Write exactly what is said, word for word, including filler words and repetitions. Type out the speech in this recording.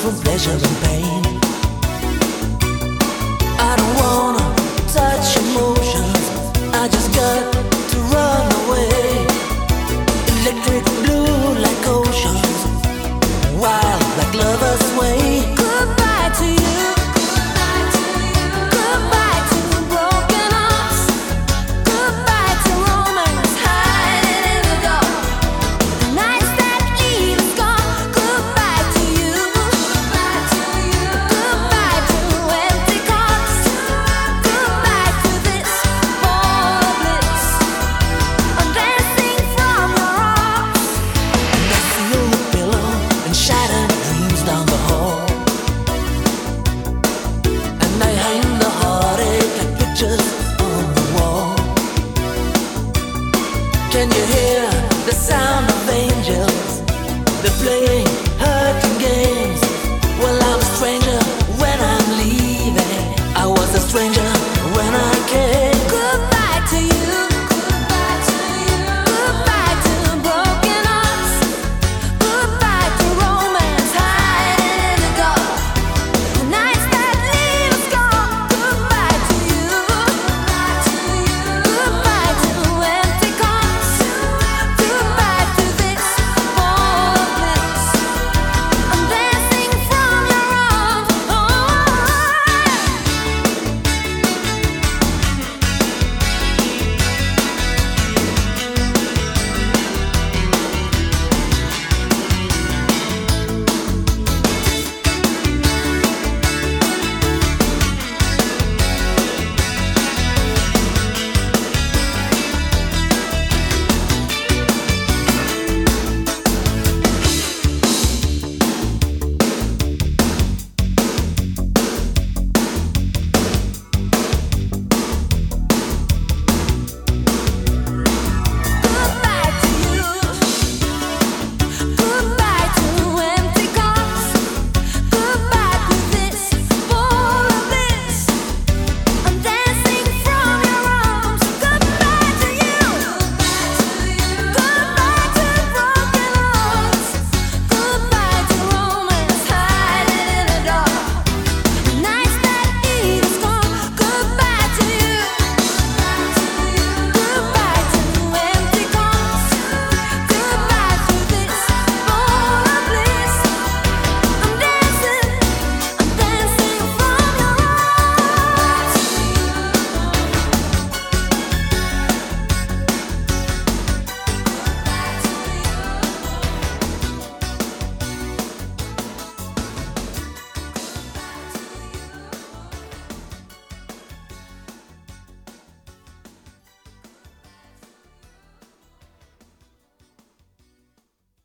from pleasure and pain. I don't wanna touch emotions, I just got to run away. Electric blue like oceans, wild like lovers sway. Goodbye to you. Goodbye to broken hearts. Goodbye to romance hiding in the dark. Nights that leave us gone. Goodbye to you. Goodbye to you. Goodbye to empty cards. Goodbye to this ball of bliss. I'm dancing from your arms, and I feel the pillow and shattered dreams down the hall. And I hang the heartache like pictures on the wall. Can you hear the sound of angels? They're playing